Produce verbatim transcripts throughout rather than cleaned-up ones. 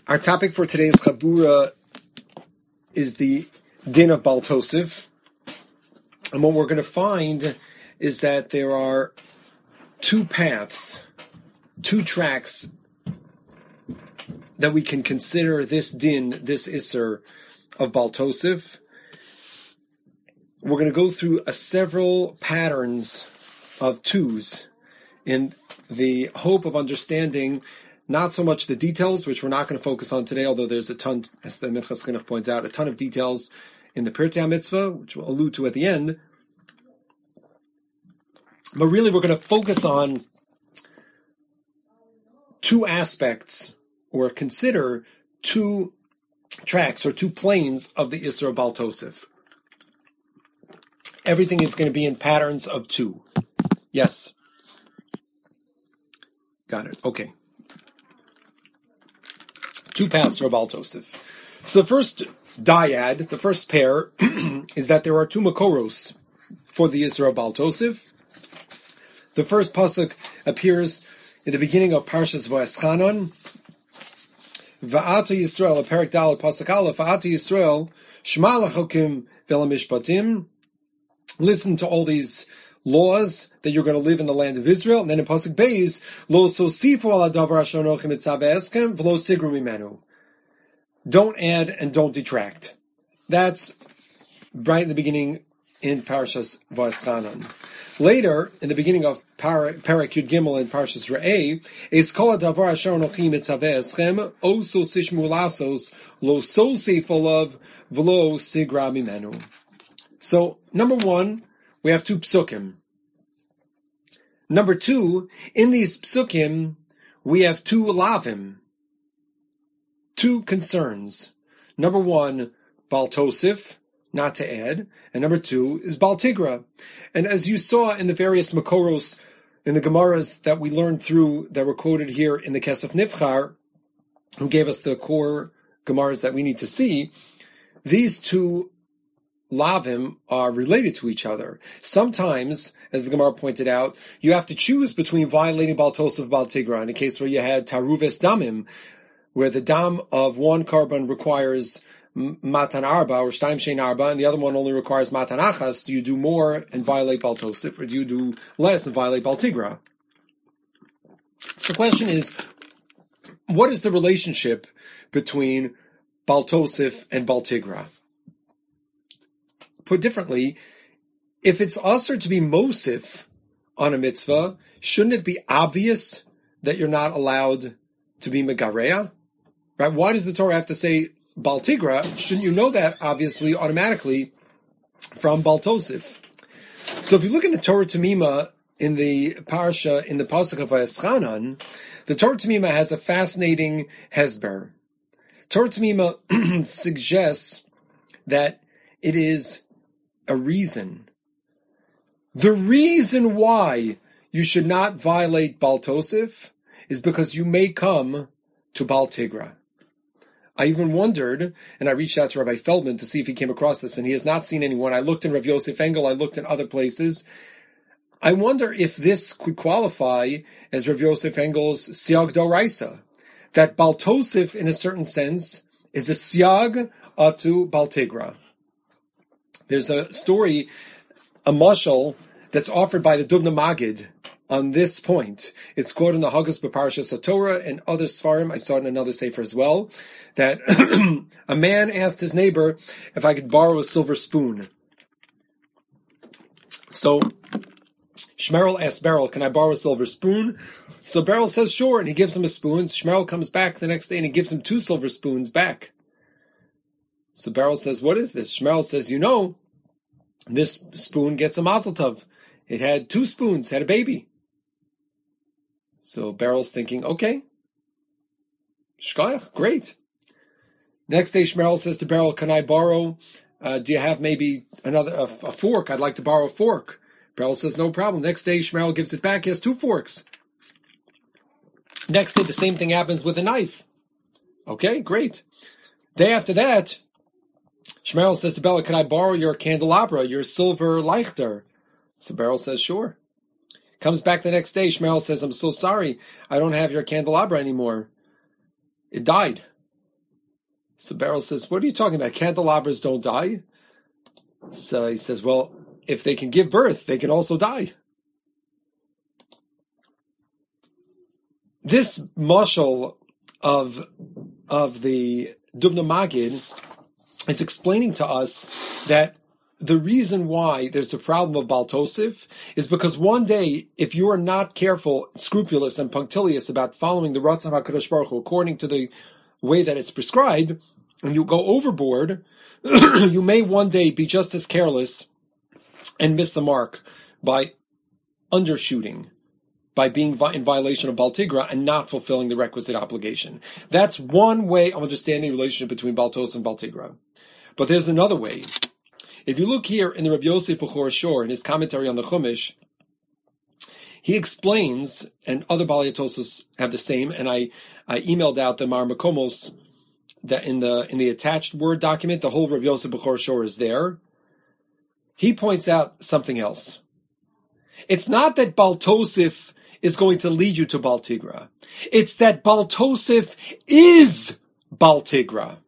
Our topic for today's Chabura is the din of Baal Tosef. And what we're going to find is that there are two paths, two tracks that we can consider this din, this Isser of Baal Tosef. We're going to go through a several patterns of twos in the hope of understanding not so much the details, which we're not going to focus on today, although there's a ton, as the Minchas Chinuch points out, a ton of details in the Pirtei HaMitzvah, which we'll allude to at the end. But really, we're going to focus on two aspects, or consider two tracks, or two planes of the Isser of Baal Tosef. Everything is going to be in patterns of two. Yes. Got it. Okay. Two paths for Baal Tosef. So the first dyad, the first pair, is that there are two makoros for the Isser of Baal Tosef. The first pasuk appears in the beginning of Parshas Va'eschanan. Va'ata Yisrael, Perek Daled pasuk Aleph. Va'ata Yisrael, Shema lachokim ve'lamishpatim. Listen to all these laws that you're going to live in the land of Israel. And then in pasuk Beis, Lo sosifu ala davar asher anochi mitzvah be'eskem v'lo sigru mimenu. Don't add and don't detract. That's right in the beginning in Parshas Va'eschanan. Later, in the beginning of Perek Yud Gimel in Parshas Re'eh, is kol hadavar asher anochi mitzvah be'eskem oso sishmu lasos lo sosifu olav v'lo sigra mimenu. So, number one, we have two psukim. Number two, in these psukim, we have two lavim, two concerns. Number one, Baal Tosef, not to add, and number two is Baal Tigra. And as you saw in the various makoros, in the Gemaras that we learned through, that were quoted here in the Kesef Nivchar, who gave us the core Gemaras that we need to see, these two lavim are related to each other. Sometimes, as the Gemara pointed out, you have to choose between violating Baal Tosef and Baal Tigra. In a case where you had Taruves Damim, where the dam of one carbon requires Matan Arba, or Shtaim Shein Arba, and the other one only requires Matan Achas, do you do more and violate Baal Tosef, or do you do less and violate Baal Tigra? So the question is, what is the relationship between Baal Tosef and Baal Tigra? Put differently, if it's usher to be mosif on a mitzvah, shouldn't it be obvious that you're not allowed to be megareya? Right? Why does the Torah have to say Baal Tigra? Shouldn't you know that, obviously, automatically from Baal Tosef? So if you look in the Torah Tamima, in the parsha, in the pasuk of Va'eschanan, the Torah Tamima has a fascinating hesber. Torah Tamima suggests that it is a reason. The reason why you should not violate Baal Tosef is because you may come to Baal Tigra. I even wondered, and I reached out to Rabbi Feldman to see if he came across this, and he has not seen anyone. I looked in Rav Yosef Engel, I looked in other places. I wonder if this could qualify as Rav Yosef Engel's Siag Doraisa, that Baal Tosef, in a certain sense, is a Siag atu Baal Tigra. There's a story, a mashal, that's offered by the Dubna Magid on this point. It's quoted in the Haggas B'Parashas HaTorah and other Sfarim. I saw it in another sefer as well, that a man asked his neighbor if I could borrow a silver spoon. So Shmerel asks Beryl, can I borrow a silver spoon? So Beryl says, sure, and he gives him a spoon. Shmerel comes back the next day and he gives him two silver spoons back. So Beryl says, what is this? Shmerel says, you know, this spoon gets a mazel tov. It had two spoons, had a baby. So Beryl's thinking, okay, shkoyach, great. Next day, Shmerel says to Beryl, can I borrow, uh, do you have maybe another, a, a fork? I'd like to borrow a fork. Beryl says, no problem. Next day, Shmerel gives it back. He has two forks. Next day, the same thing happens with a knife. Okay, great. Day after that, Shmerel says to Bella, can I borrow your candelabra, your silver leichter? So Beryl says, sure. Comes back the next day, Shmerel says, I'm so sorry, I don't have your candelabra anymore. It died. So Beryl says, what are you talking about? Candelabras don't die? So he says, well, if they can give birth, they can also die. This mashal of, of the Dubno Magid is explaining to us that the reason why there's a problem of Baal Tosef is because one day, if you are not careful, scrupulous, and punctilious about following the Ratzon HaKadosh Baruch Hu according to the way that it's prescribed, and you go overboard, you may one day be just as careless and miss the mark by undershooting, by being in violation of Baal Tigra and not fulfilling the requisite obligation. That's one way of understanding the relationship between Baal Tos and Baal Tigra. But there's another way. If you look here in the Rabbi Yosef Bechor Shor, in his commentary on the Chumash, he explains, and other Baalei Tosos have the same, and I, I emailed out the Mar Makomos, that in the in the attached Word document, the whole Rabbi Yosef Bechor Shor is there. He points out something else. It's not that Baal Tosef is going to lead you to Baal Tigra. It's that Baal Tosef is Baal Tigra.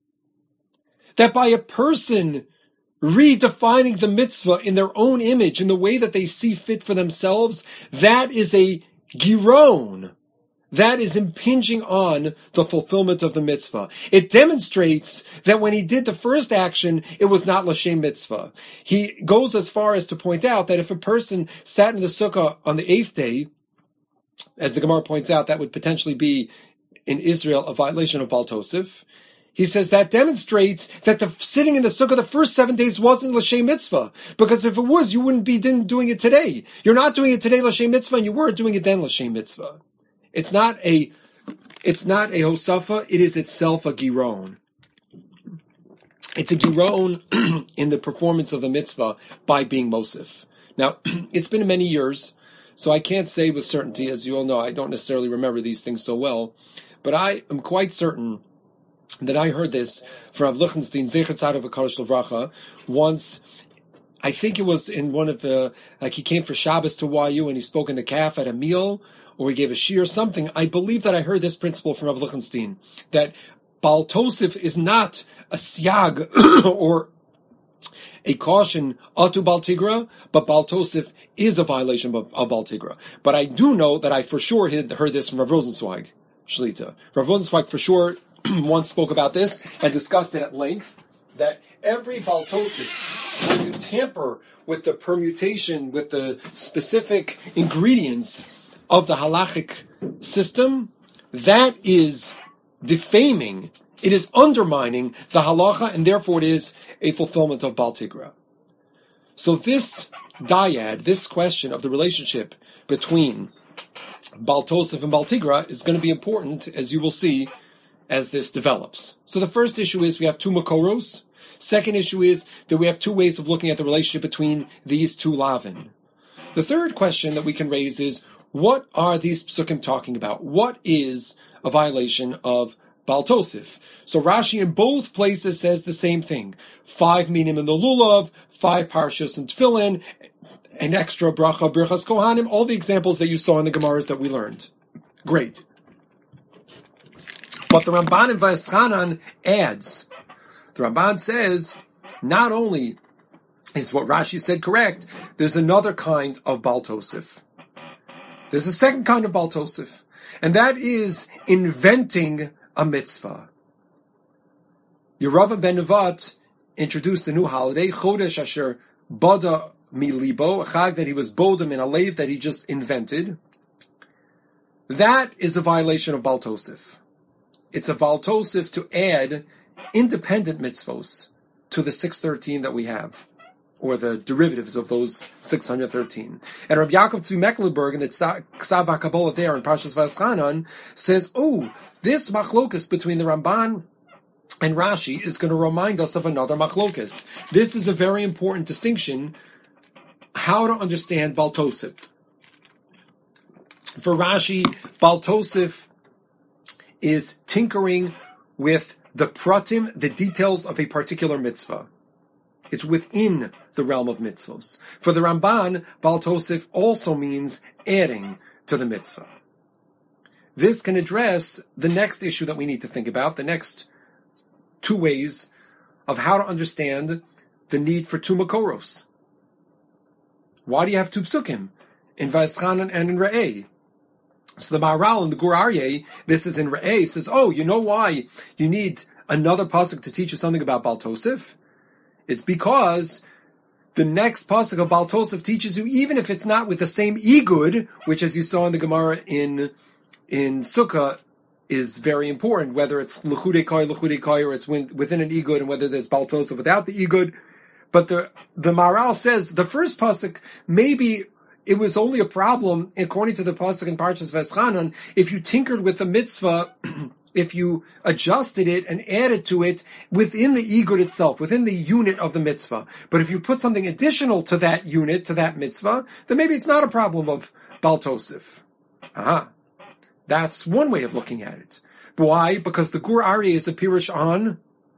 That by a person redefining the mitzvah in their own image, in the way that they see fit for themselves, that is a giron. That is impinging on the fulfillment of the mitzvah. It demonstrates that when he did the first action, it was not l'shem mitzvah. He goes as far as to point out that if a person sat in the sukkah on the eighth day, as the Gemara points out, that would potentially be in Israel a violation of Baal Tosef. He says that demonstrates that the sitting in the sukkah the first seven days wasn't l'shem mitzvah. Because if it was, you wouldn't be doing it today. You're not doing it today l'shem mitzvah, and you weren't doing it then l'shem mitzvah. It's not a, it's not a hosafa. It is itself a giron. It's a giron in the performance of the mitzvah by being mosif. Now, it's been many years, so I can't say with certainty, as you all know, I don't necessarily remember these things so well, but I am quite certain that I heard this from Rav Lichtenstein, Zecher Tzadok V'Kadosh L'Vracha, once. I think it was in one of the, like he came for Shabbos to Y U and he spoke in the calf at a meal, or he gave a shiur or something. I believe that I heard this principle from Rav Lichtenstein, that Baal Tosef is not a siag or a caution atu Baal Tigra, but Baal Tosef is a violation of, of Baal Tigra. But I do know that I for sure had heard this from Rav Rosenzweig, Shlita. Rav Rosenzweig for sure once spoke about this and discussed it at length, that every Baal Tosef, when you tamper with the permutation, with the specific ingredients of the halachic system, that is defaming, it is undermining the halacha, and therefore it is a fulfillment of Baal Tigra. So this dyad, this question of the relationship between Baal Tosef and Baal Tigra is going to be important, as you will see, as this develops. So the first issue is we have two makoros. Second issue is that we have two ways of looking at the relationship between these two lavin. The third question that we can raise is, what are these psukim talking about? What is a violation of Baal Tosef? So Rashi in both places says the same thing. Five minim in the lulav, five parshas in tefillin, an extra bracha, birchas kohanim, all the examples that you saw in the Gemaras that we learned. Great. But the Ramban in Vayeschanan adds, the Ramban says, not only is what Rashi said correct, there's another kind of Baal Tosef. There's a second kind of Baal Tosef, and that is inventing a mitzvah. Yeravim ben Nevat introduced a new holiday, Chodesh Asher Bada Milibo, a chag that he was bodem in a leiv that he just invented. That is a violation of Baal Tosef. It's a Baal Tosef to add independent mitzvos to the six hundred thirteen that we have, or the derivatives of those six hundred thirteen. And Rabbi Yaakov Tzvi Mecklenburg in the Ksav HaKabbalah there in Parshas Vayeschanan says, oh, this machlokus between the Ramban and Rashi is going to remind us of another machlokus. This is a very important distinction, how to understand Baal Tosef. For Rashi, Baal Tosef is tinkering with the pratim, the details of a particular mitzvah. It's within the realm of mitzvos. For the Ramban, Baal Tosef also means adding to the mitzvah. This can address the next issue that we need to think about, the next two ways of how to understand the need for two makoros. Why do you have two psukim in Vayeschanan and in Re'eh? So the Maharal and the Gur Aryeh, this is in Re'eh, says, oh, you know why you need another pasuk to teach you something about Baal Tosef? It's because the next pasuk of Baal Tosef teaches you, even if it's not with the same igud, which as you saw in the Gemara in in Sukkah, is very important, whether it's L'chudei Koi, L'chudei Koi, or it's within an igud, and whether there's Baal Tosef without the igud. But the the Maharal says the first pasuk, maybe it was only a problem, according to the pasuk in Parshas Vayeschanan, if you tinkered with the mitzvah, if you adjusted it and added to it within the igud itself, within the unit of the mitzvah. But if you put something additional to that unit, to that mitzvah, then maybe it's not a problem of Baal Tosef. Aha. That's one way of looking at it. But why? Because the Gur Aryeh is a pirush on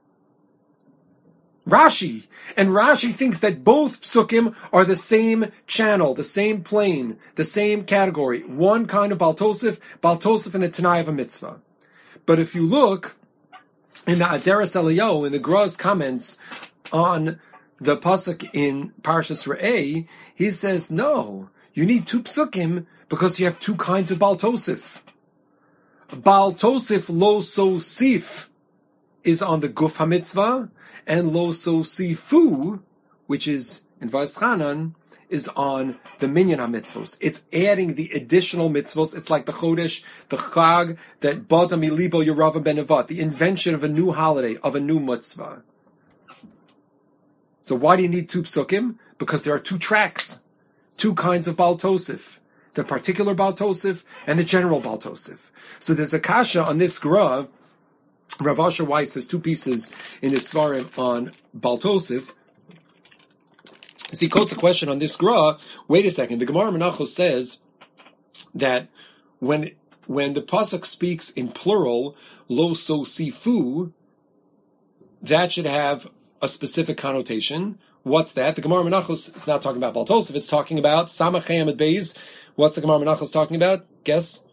Rashi. And Rashi thinks that both psukim are the same channel, the same plane, the same category. One kind of Baal Tosef, Baal Tosef in the Tanai of a mitzvah. But if you look in the Aderes Eliyahu, in the Gra's comments on the pasuk in Parshas Re'eh, he says, no, you need two psukim because you have two kinds of Baal Tosef. Baal Tosef lo sosif is on the Guf HaMitzvah, and lo sosifu, which is in Vayeschanan, is on the minyan HaMitzvos. It's adding the additional mitzvos. It's like the Chodesh, the Chag, that Bada Milibo Yerava Ben Nevat, the invention of a new holiday, of a new mitzvah. So why do you need two psukim? Because there are two tracks, two kinds of Baal Tosef. The particular Baal Tosef and the general Baal Tosef. So there's a kasha on this Gra. Rav Asher Weiss has two pieces in his Svarim on Baal Tosef. As he quotes a question on this Gra, wait a second, the Gemara Menachos says that when when the pasuk speaks in plural, lo sosifu, that should have a specific connotation. What's that? The Gemara Menachos, it's not talking about Baal Tosef, it's talking about Samach Amud Beis. What's the Gemara Menachos talking about? Guess?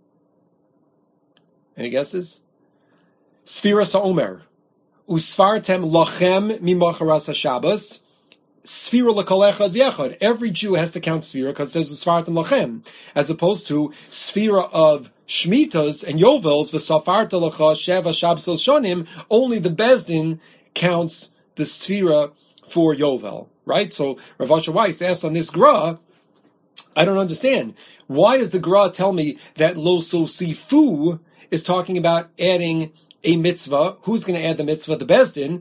Any guesses? Sfira Sa'omer. Usfartem lachem mimacharas HaShabbos. Sfira l'kol echad v'echad. Every Jew has to count Sfira because it says Usfartem lachem. As opposed to Sfira of Shmitas and Yovels, v'safarta l'cha sheva Shabbos shonim, only the Bezdin counts the Sfira for Yovel. Right? So Rav Asher Weiss asks on this Gra, I don't understand. Why does the Gra tell me that lo sosifu is talking about adding a mitzvah? Who's going to add the mitzvah? The Bezdin.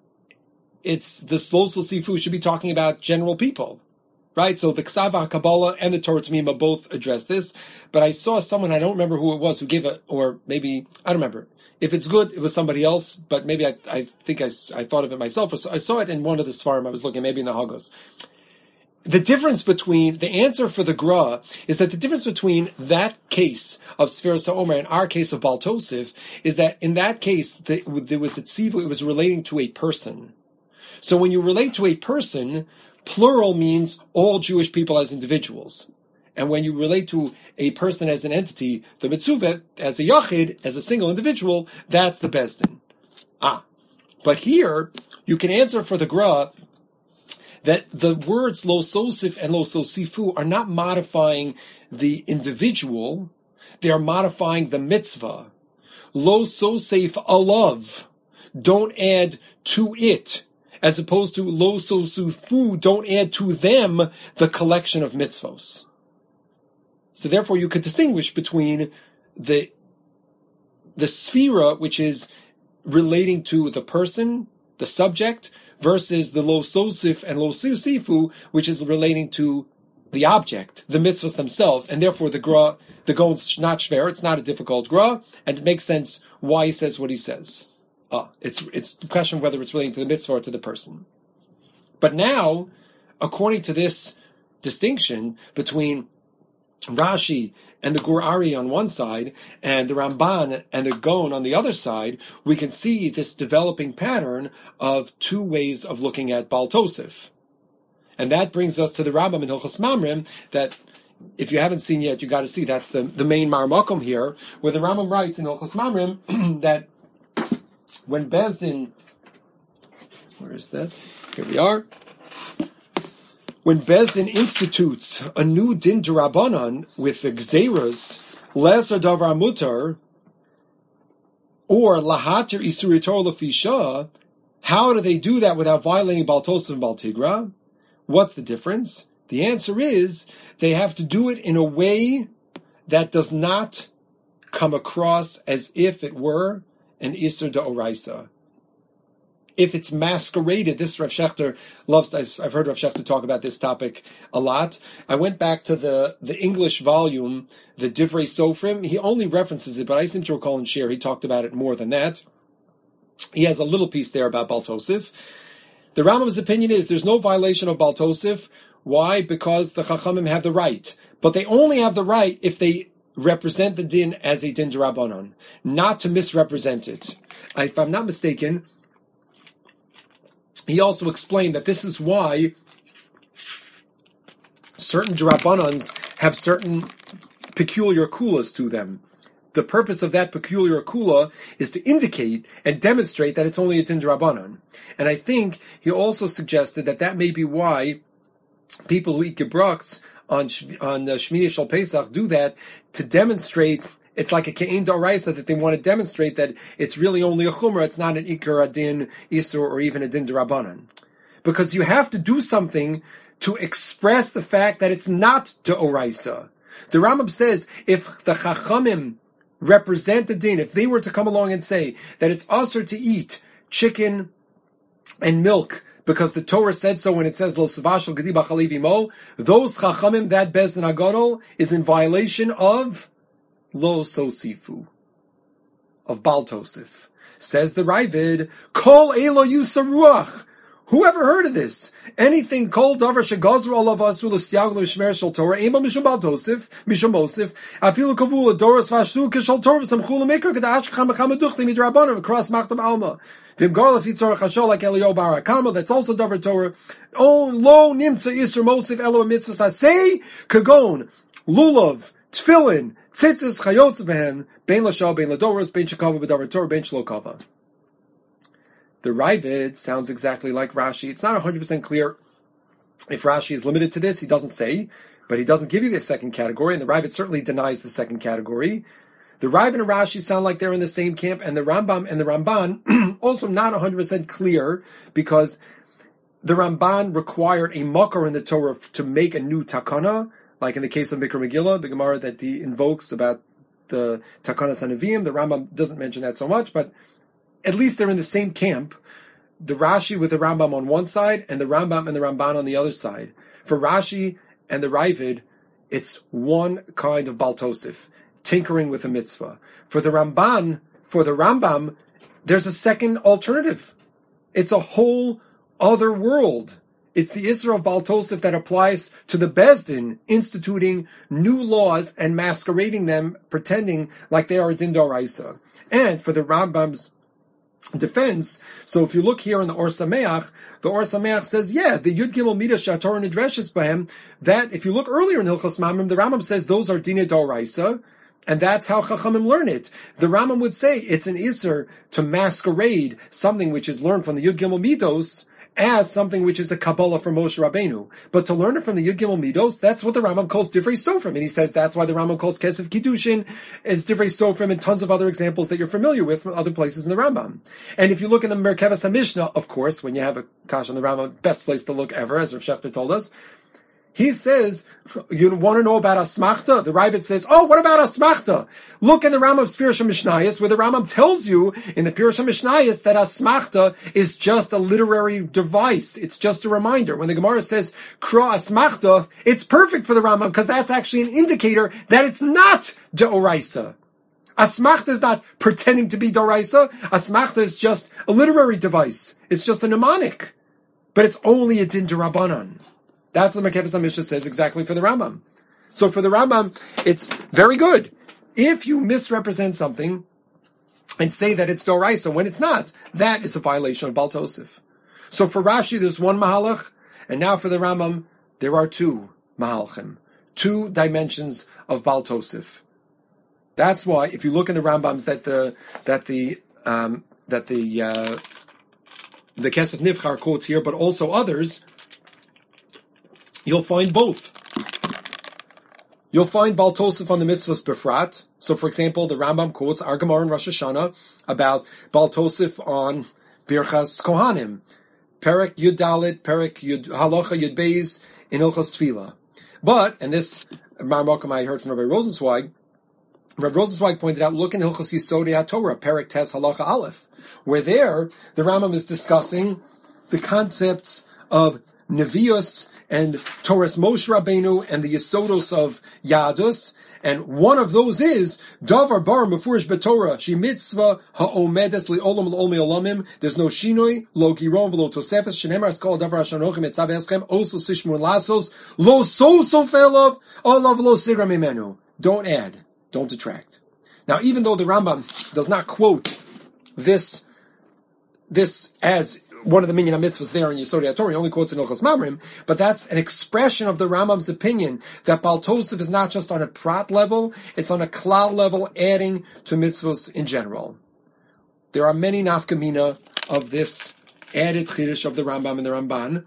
It's the lo sosifu should be talking about general people, right? So the Ksav HaKabbalah and the Torah Tamima both address this. But I saw someone, I don't remember who it was, who gave it, or maybe, I don't remember. If it's good, it was somebody else, but maybe I, I think I, I thought of it myself, or so, I saw it in one of the Svarim I was looking, maybe in the Hagos. The difference between, the answer for the Gra is that the difference between that case of Sfiras HaOmer and our case of Baal Tosef is that in that case, the, there was a tzivu, it was relating to a person. So when you relate to a person, plural means all Jewish people as individuals. And when you relate to a person as an entity, the Mitzuvet, as a Yachid, as a single individual, that's the Bezdin. Ah. But here, you can answer for the Gra that the words lo sosif and lo sosifu are not modifying the individual, they are modifying the mitzvah. Lo sosif alav, don't add to it, as opposed to lo sosifu, don't add to them the collection of mitzvos. So therefore you could distinguish between the the sphera, which is relating to the person, the subject, versus the lo sosif and lo sifu, which is relating to the object, the mitzvahs themselves, and therefore the gra, the gon's not shver, it's not a difficult gra, and it makes sense why he says what he says. Ah, it's it's the question of whether it's relating to the mitzvah or to the person. But now, according to this distinction between Rashi and the Gur Aryeh on one side, and the Ramban and the Gon on the other side, we can see this developing pattern of two ways of looking at Baal Tosef. And that brings us to the Rambam in Hilchos Mamrim, that if you haven't seen yet, you got to see. That's the, the main Marmakom here, where the Rambam writes in Hilchos Mamrim that when Bezdin, where is that? Here we are. When Bezdin institutes a new din d'Rabbanan with the Gzeiras, Leser Davar Mutar, or Lahatir Isuri Torah Lefisha, how do they do that without violating Baltosif and Baltigra? What's the difference? The answer is they have to do it in a way that does not come across as if it were an Isur D'Oraisa. If it's masqueraded, this Rav Shechter loves, I've heard Rav Shechter talk about this topic a lot. I went back to the, the English volume, the Divrei Sofrim. He only references it, but I seem to recall in Shir he talked about it more than that. He has a little piece there about Baltosif. The Rambam's opinion is there's no violation of Baltosif. Why? Because the Chachamim have the right. But they only have the right if they represent the din as a din d'Rabbanan, not to misrepresent it. If I'm not mistaken, he also explained that this is why certain d'Rabbanans have certain peculiar kulas to them. The purpose of that peculiar kula is to indicate and demonstrate that it's only a din d'Rabbanan. And I think he also suggested that that may be why people who eat gebrachts on on uh, Shmini Shal Pesach do that to demonstrate. It's like a ke'en d'oraisa that they want to demonstrate that it's really only a chumrah. It's not an ikar, a din isur, or even a din d'Rabbanan, because you have to do something to express the fact that it's not d'oraisa. The Rambam says if the Chachamim represent the din, if they were to come along and say that it's usher to eat chicken and milk because the Torah said so when it says lo savashal gedi b'chalev imo, those chachamim, that bezdin agadol, is in violation of lo sosifu, of Baltosif. Says the Ravid, kol elo yusaruach. Whoever heard of this? Anything kol davar shegazru olav asu l'stiaglu l'shmer shel Torah ema mishum Baltosif mishum Mosif afilu kavula doros vashu kishal Torah samchu l'mikra k'da'ash chama chama duchli midrabanim across machtam alma. V'im gar lefitzor chashol like Eliyahu bar Akama, that's also davar Torah. Oh lo nimtza isur Mosif elo mitzvahs asay kagon lulav tefillin tzitzis chayotz behen bein lashal bein ladoros bein shekava b'davar Torah bein shlokava. The Ravid sounds exactly like Rashi. It's not one hundred percent clear if Rashi is limited to this. He doesn't say, but he doesn't give you the second category, and the Ravid certainly denies the second category. The Ravid and Rashi sound like they're in the same camp, and the Rambam and the Ramban also not one hundred percent clear, because the Ramban required a makar in the Torah to make a new takana, like in the case of Mikra Megillah, the Gemara that he invokes about the takana Sanavim. The Rambam doesn't mention that so much, but at least they're in the same camp, the Rashi with the Rambam on one side and the Rambam and the Ramban on the other side. For Rashi and the Ravid, it's one kind of Baltosif, tinkering with a mitzvah. For the Ramban, for the Rambam, there's a second alternative. It's a whole other world. It's the Isra of Baltosif that applies to the Bezdin, instituting new laws and masquerading them, pretending like they are a din d'oraisa. And for the Rambam's defense, so if you look here in the Or Sameach, the Or Sameach says, yeah, the Yud Gimel Midas Shator Nidreshes Bahem, that if you look earlier in Hilchos Mamrim, the Rambam says those are Dina d'oraisa, and that's how Chachamim learn it. The Rambam would say it's an Isser to masquerade something which is learned from the Yud Gimel Midos as something which is a Kabbalah from Moshe Rabbeinu. But to learn it from the Yud Gimel Midos, that's what the Rambam calls Divrei Sofrim. And he says that's why the Rambam calls Kesef Kiddushin as Divrei Sofrim, and tons of other examples that you're familiar with from other places in the Rambam. And if you look in the Merkevas HaMishnah, of course, when you have a Kash on the Rambam, best place to look ever, as Rav Shechter told us, he says, you want to know about Asmachta? The Ravid says, oh, what about Asmachta? Look in the Rambam's Pirush HaMishnayos, where the Rambam tells you in the Pirush HaMishnayos that Asmachta is just a literary device. It's just a reminder. When the Gemara says, Kra Asmachta, it's perfect for the Rambam, because that's actually an indicator that it's not Deoraisa. Asmachta is not pretending to be Deoraisa. Asmachta is just a literary device. It's just a mnemonic. But it's only a Din D'Rabbanan. That's what the Merkevas HaMishnah says exactly for the Rambam. So for the Rambam, it's very good. If you misrepresent something and say that it's Doraisa when it's not, that is a violation of Baltosif. So for Rashi, there's one Mahalach, and now for the Rambam, there are two Mahalchim, two dimensions of Baltosif. That's why, if you look in the Rambams that the that the um, that the uh, the Kesef Nivchar quotes here, but also others, you'll find both. You'll find Baal Tosef on the mitzvahs befrat. So, for example, the Rambam quotes Ar Gemara and Rosh Hashanah about Baal Tosef on Birchas Kohanim, Perek Yud Dalet, Perek Yud Halacha Yud Beis in Hilchos Tefillah. But, and this Marmokim I heard from Rabbi Rosenzweig, Rabbi Rosenzweig pointed out, look in Hilchos Yisodei HaTorah, Perek Tes Halacha Aleph, where there the Rambam is discussing the concepts of Nevius and Torah Moshe Rabbeinu and the Yesodos of Yadus, and one of those is Davar Bar Mefurish B'Torah She Mitzvah Ha'omedes Li'olam L'Olmi Olamim. There's no Shinoi Lo Giron V'Lo Tosefes Shenemar Skol Davar Hashanochim Etzav Eschem Oso Sishmur Lasos Lo So Sofelov Olav Lo Sigra Mimenu. Don't add, don't detract. Now, even though the Rambam does not quote this this as one of the minyan mitzvahs there in Yesodei HaTorah, he only quotes in Hilchos Mamrim, but that's an expression of the Rambam's opinion that Baal Tosef is not just on a prat level, it's on a klal level, adding to mitzvahs in general. There are many nafkamina of this added chiddush of the Rambam and the Ramban,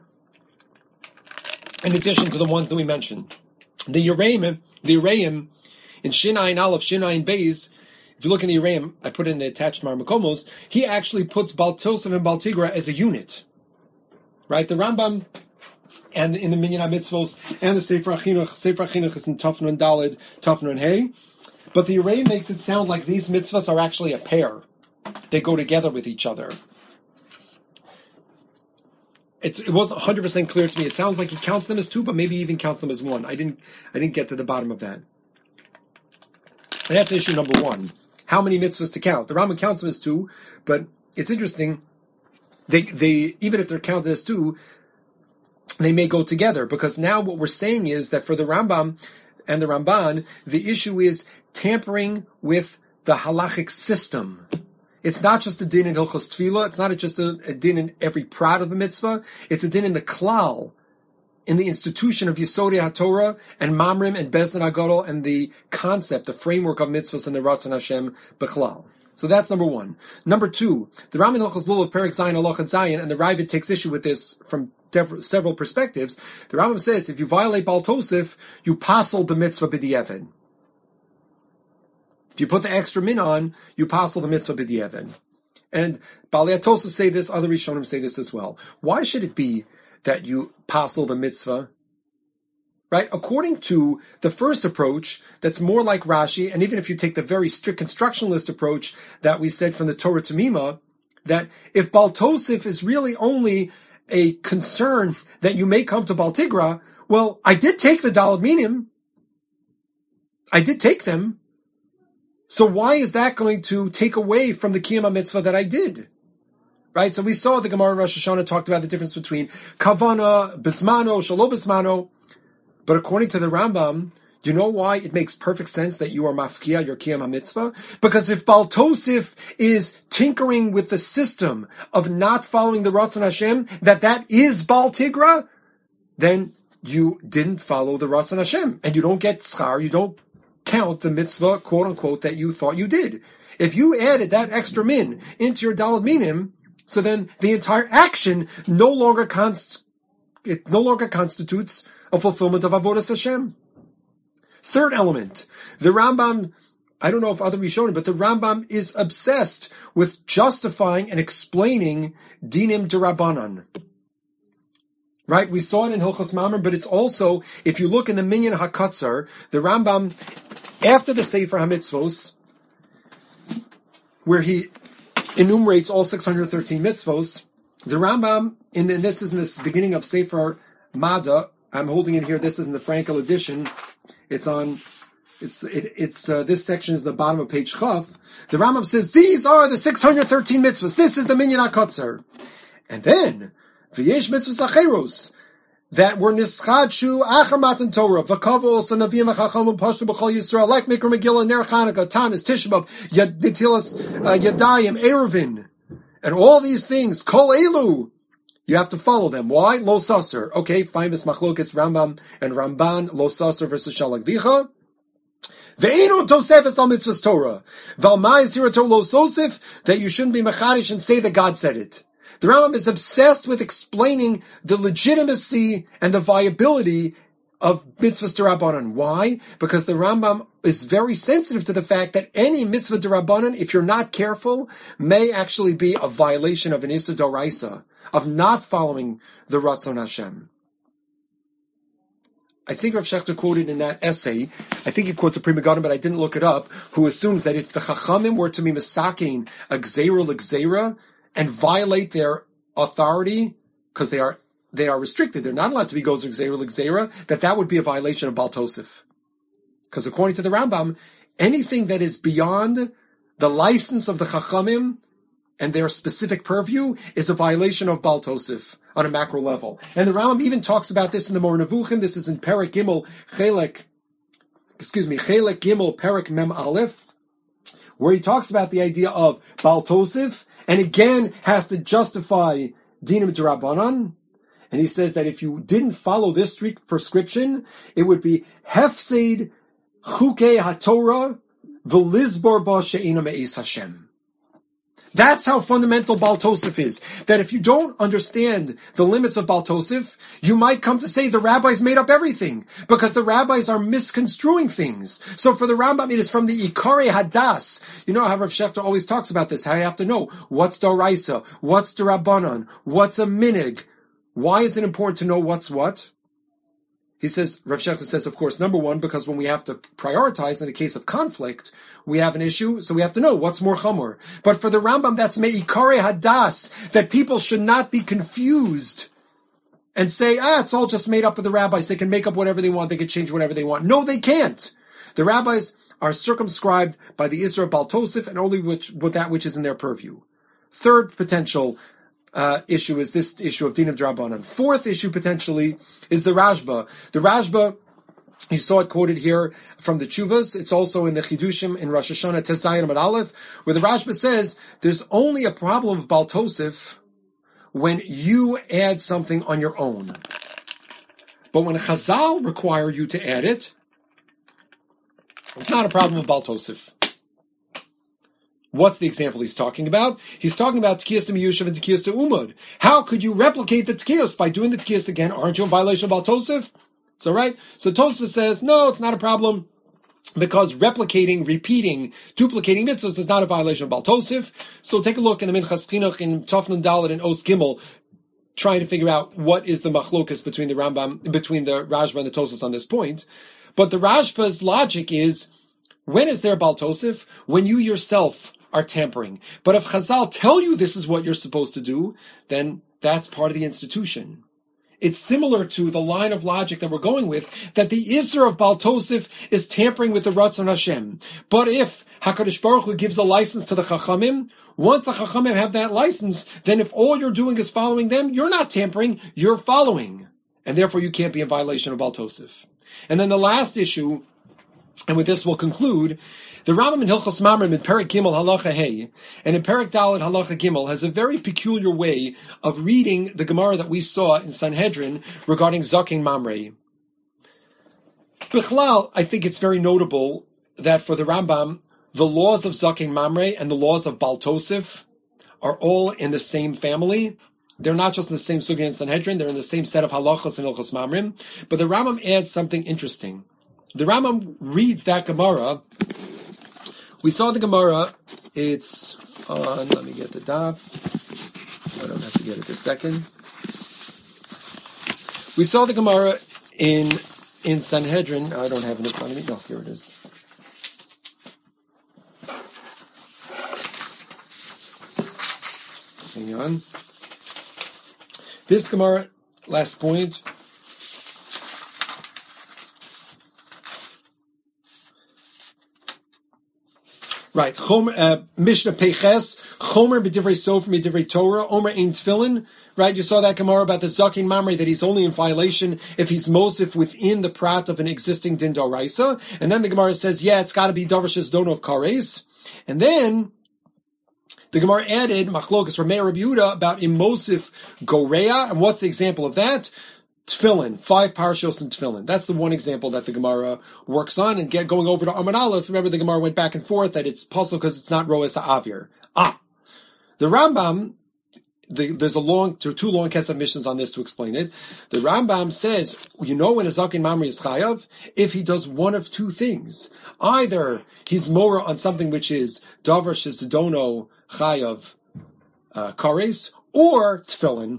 in addition to the ones that we mentioned. The Yereim, the Yereim, in Shin Ayin Aleph, Shin Ayin Beis, if you look in the Yereim, I put it in the attached Marmakomos, he actually puts Baal Tosef and Baal Tigra as a unit. Right? The Rambam, and in the Minyan HaMitzvos, and the Sefer HaChinuch, Sefer HaChinuch is in Tafnun Daled, Tafnun Hey, but the Yereim makes it sound like these mitzvahs are actually a pair. They go together with each other. It, it wasn't one hundred percent clear to me. It sounds like he counts them as two, but maybe he even counts them as one. I didn't, I didn't get to the bottom of that. And that's issue number one. How many mitzvahs to count? The Rambam counts them as two, but it's interesting. They, they, even if they're counted as two, they may go together, because now what we're saying is that for the Rambam and the Ramban, the issue is tampering with the halachic system. It's not just a din in Hilchos Tefillah. It's not just a, a din in every prat of the mitzvah. It's a din in the klal, in the institution of Yesodei HaTorah and Mamrim and Bezdin HaGadol, and the concept, the framework of mitzvahs and the Ratzon Hashem B'chlal. So that's number one. Number two, the Ram in Hilchos Lulav Perek Zayin Halachah Zayin, and the Ravid takes issue with this from dev- several perspectives. The Rambam says if you violate Baal Tosef, you passel the mitzvah b'di'evid. If you put the extra min on, you passel the mitzvah b'di'evid. And Baalei Tosef say this, other Rishonim say this as well. Why should it be that you passel the mitzvah? Right? According to the first approach, that's more like Rashi, and even if you take the very strict constructionalist approach that we said from the Torah Tamima, that if Baal Tosef is really only a concern that you may come to Baal Tigra, well, I did take the Daled Minim. I did take them. So why is that going to take away from the Kiyama mitzvah that I did? Right? So we saw the Gemara Rosh Hashanah talked about the difference between Kavana, Bismano, Shalo Bismano. But according to the Rambam, do you know why it makes perfect sense that you are mafkia, your Kiyama mitzvah? Because if Baal Tosef is tinkering with the system of not following the Ratzon Hashem, that that is Baal Tigra, then you didn't follow the Ratzon Hashem. And you don't get schar, you don't count the mitzvah, quote unquote, that you thought you did. If you added that extra min into your Daled Minim, so then the entire action no longer const- it no longer constitutes a fulfillment of Avodas Hashem. Third element, the Rambam, I don't know if other Rishonim, but the Rambam is obsessed with justifying and explaining dinim derabanan. Right? We saw it in Hilchos Mamre, but it's also, if you look in the Minyan HaKatzar, the Rambam, after the Sefer HaMitzvos, where he enumerates all six hundred thirteen mitzvos, the Rambam, in the, and this is in this beginning of Sefer Mada, I'm holding it here, this is in the Frankel edition, it's on, it's, it, it's, uh, this section is the bottom of page Chaf, the Rambam says, these are the six hundred thirteen mitzvos, this is the Minyan HaKatzar. And then, V'yesh mitzvos acheros, that were nischadshu achar matan Torah, v'kavo also navim v'chachamim pashtu b'chol Yisrael, like Mikra Megillah, Ner Chanukah, Tanis, Tisha B'av, Yad, Netilas, uh, Yadayim, Eruvin, and all these things, Kol Elu, you have to follow them. Why? Lo Sasser. Okay, famous machlokes Rambam and Ramban, Lo Sasser versus Shalak Vicha. Ve'enu tosefes al mitzvahs Torah. Valmai sirato lo sosif, that you shouldn't be mechadish and say that God said it. The Rambam is obsessed with explaining the legitimacy and the viability of mitzvahs d'Rabbanan. Why? Because the Rambam is very sensitive to the fact that any mitzvah d'Rabbanan, if you're not careful, may actually be a violation of an Issa d'Oraisa, of not following the Ratzon Hashem. I think Rav Shechter quoted in that essay, I think he quotes a Pri Megadim, but I didn't look it up, who assumes that if the Chachamim were to be misakein a gzeira l'gzeira and violate their authority, because they are they are restricted, they're not allowed to be gozer gzeira l'gzeira, that that would be a violation of Baal Tosef. Because according to the Rambam, anything that is beyond the license of the Chachamim and their specific purview is a violation of Baal Tosef on a macro level. And the Rambam even talks about this in the Moreh Nevuchim. This is in Perek Gimel, Chelek, excuse me, Chelek Gimel, Perek Mem Aleph, where he talks about the idea of Baal Tosef, and again has to justify Dinim D'Rabbanan. And he says that if you didn't follow this strict prescription, it would be Hefseid Chukei HaTorah V'Lizbor Ba She'ina Me'is Hashem. That's how fundamental Baal Tosef is. That if you don't understand the limits of Baal Tosef, you might come to say the rabbis made up everything, because the rabbis are misconstruing things. So for the Rambam, it is from the Ikare Hadas. You know how Rav Shechter always talks about this, how you have to know what's Doraisa, what's D'Rabbanan, what's a minig. Why is it important to know what's what? He says, Rav Shechter says, of course, number one, because when we have to prioritize in the case of conflict, we have an issue, so we have to know what's more chamor. But for the Rambam, that's me'ikare hadas, that people should not be confused and say, ah, it's all just made up of the rabbis. They can make up whatever they want. They can change whatever they want. No, they can't. The rabbis are circumscribed by the Isra Baal Tosef and only which, with that which is in their purview. Third potential Uh, issue is this issue of Dinim D'Rabbanan. Fourth issue potentially is the Rashba. The Rashba, you saw it quoted here from the Chuvas. It's also in the Chidushim in Rosh Hashanah Tesayim Amud Aleph, where the Rashba says there's only a problem of Baal Tosef when you add something on your own. But when Chazal require you to add it, it's not a problem of Baal Tosef. What's the example he's talking about? He's talking about Tkiyas to Miyushav and Tkiyas to Umud. How could you replicate the Tkiyas by doing the Tkiyas again? Aren't you in violation of Baal Tosef? It's all right. So Tosef says, no, it's not a problem because replicating, repeating, duplicating mitzvahs is not a violation of Baal Tosef. So take a look in the Minchas Chinuch in Tofnun Dalet and Os Gimel, trying to figure out what is the machlokas between the Rambam, between the Rashba and the Tosfos on this point. But the Rashba's logic is, when is there Baal Tosef? When you yourself are tampering. But if Chazal tell you this is what you're supposed to do, then that's part of the institution. It's similar to the line of logic that we're going with, that the Isser of Baal Tosef is tampering with the Ratzon Hashem. But if HaKadosh Baruch Hu gives a license to the Chachamim, once the Chachamim have that license, then if all you're doing is following them, you're not tampering, you're following. And therefore you can't be in violation of Baal Tosef. And then the last issue, and with this we'll conclude, the Rambam in Hilchos Mamrim in Perek Gimel Halacha Hey and in Perek Dalet Halacha Gimel has a very peculiar way of reading the Gemara that we saw in Sanhedrin regarding Zaken Mamrei. Bichlal, I think it's very notable that for the Rambam, the laws of Zaken Mamrei and the laws of Baal Tosef are all in the same family. They're not just in the same sugya in Sanhedrin, they're in the same set of halachos in Hilchos Mamrim. But the Rambam adds something interesting. The Rambam reads that Gemara. We saw the Gemara, it's on, let me get the daf, I don't have to get it this second. We saw the Gemara in in Sanhedrin, I don't have it in front of me, no, here it is. Hang on. This Gemara, last point, right, Chomer, uh, Mishnah Peches, Chomer b'divrei Sofer b'divrei Torah, Omer ein Tefillin. Right, you saw that Gemara about the Zaken Mamrei, that he's only in violation if he's Mosif within the prat of an existing Din D'Oraisa. And then the Gemara says, yeah, it's got to be Darshes Dono Kares. And then the Gemara added Machlokas from Meir Rabbi Yehuda about Imosif Gorea. And what's the example of that? Tefillin, five parashos in Tefillin. That's the one example that the Gemara works on. And get going over to Amud Aleph, remember the Gemara went back and forth that it's possible because it's not Roes Ha'avir. Ah, the Rambam, the, there's a long, two long Kesef missions on this to explain it. The Rambam says, you know when a Zaken Mamre is Chayav? If he does one of two things. Either he's more on something which is Davar Shezidono Chayav uh, Kares, or Tefillin.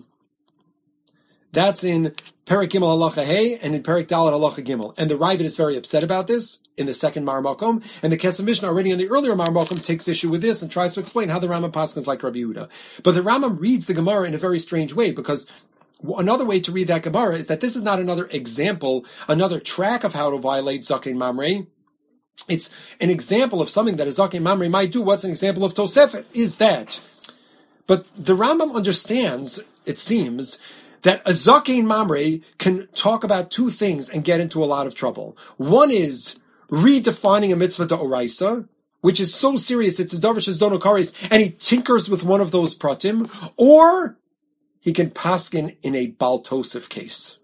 That's in Perek Gimel Halacha Hey and in Perek Dalet Halacha Gimel. And the Ravid is very upset about this in the second Mar Makom. And the Kesef Mishnah already in the earlier Mar Makom takes issue with this and tries to explain how the Rambam paskins like Rabbi Yehuda. But the Rambam reads the Gemara in a very strange way, because another way to read that Gemara is that this is not another example, another track of how to violate Zaken Mamre. It's an example of something that a Zaken Mamre might do. What's an example of Tosefet is that. But the Rambam understands, it seems, that a Zaken Mamre can talk about two things and get into a lot of trouble. One is redefining a mitzvah d'oraisa, which is so serious, it's a davar shezidono kares, and he tinkers with one of those pratim, or he can paskin in a Baal Tosef case.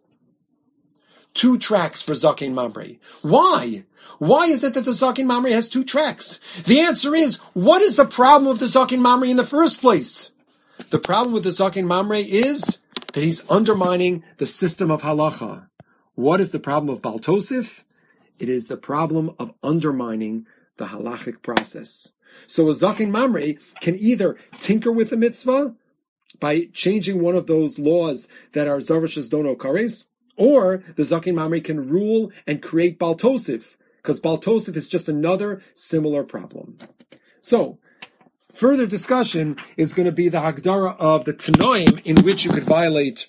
Two tracks for Zaken Mamre. Why? Why is it that the Zaken Mamre has two tracks? The answer is, what is the problem of the Zaken Mamre in the first place? The problem with the Zaken Mamre is that he's undermining the system of halacha. What is the problem of Baal Tosef? It is the problem of undermining the halachic process. So a Zaken Mamre can either tinker with the mitzvah by changing one of those laws that are Davar Shezidono Kares, or the Zaken Mamre can rule and create Baal Tosef, because Baal Tosef is just another similar problem. So, further discussion is going to be the Hagdara of the Tanoim in which you could violate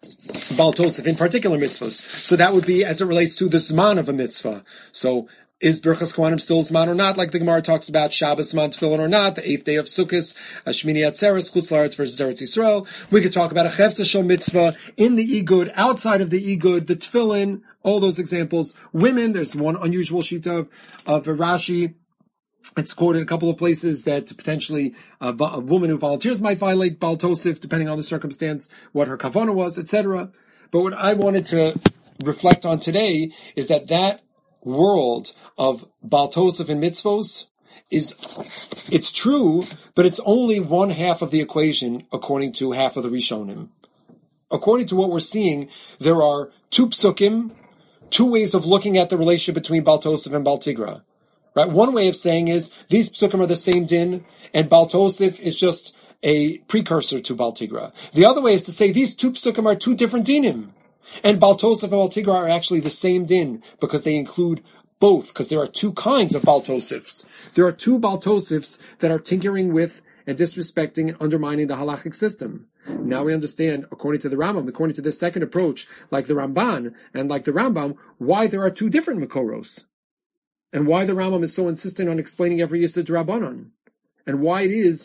Baal Tosef in particular mitzvahs. So that would be as it relates to the Zman of a mitzvah. So is Birchas Kohanim still Zman or not, like the Gemara talks about Shabbos Zman Tefillin or not, the eighth day of Sukkot, Shmini Atzeres, Chutz La'aretz versus Eretz Yisrael. We could talk about a Chefza Shel mitzvah in the Igud, outside of the Igud, the Tefillin, all those examples. Women, there's one unusual shita of, of Rashi. It's quoted in a couple of places that potentially a, a woman who volunteers might violate Baal Tosef, depending on the circumstance, what her kavanah was, et cetera. But what I wanted to reflect on today is that that world of Baal Tosef and mitzvos is, it's true, but it's only one half of the equation according to half of the Rishonim. According to what we're seeing, there are two psukim, two ways of looking at the relationship between Baal Tosef and Baal Tigra. Right? One way of saying is, these psukim are the same din, and Baal Tosef is just a precursor to Baal Tigra. The other way is to say, these two psukim are two different dinim, and Baal Tosef and Baal Tigra are actually the same din, because they include both, because there are two kinds of Baal Tosefs. There are two Baal Tosefs that are tinkering with and disrespecting and undermining the halachic system. Now we understand, according to the Rambam, according to this second approach, like the Ramban and like the Rambam, why there are two different Makoros. And why the Rambam is so insistent on explaining every Yisod Rabbanon. And why it is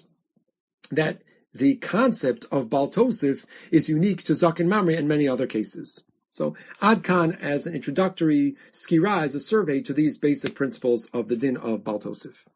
that the concept of Baal Tosef is unique to Zaken Mamre and many other cases. So, Ad Kan as an introductory skira, as a survey to these basic principles of the din of Baal Tosef.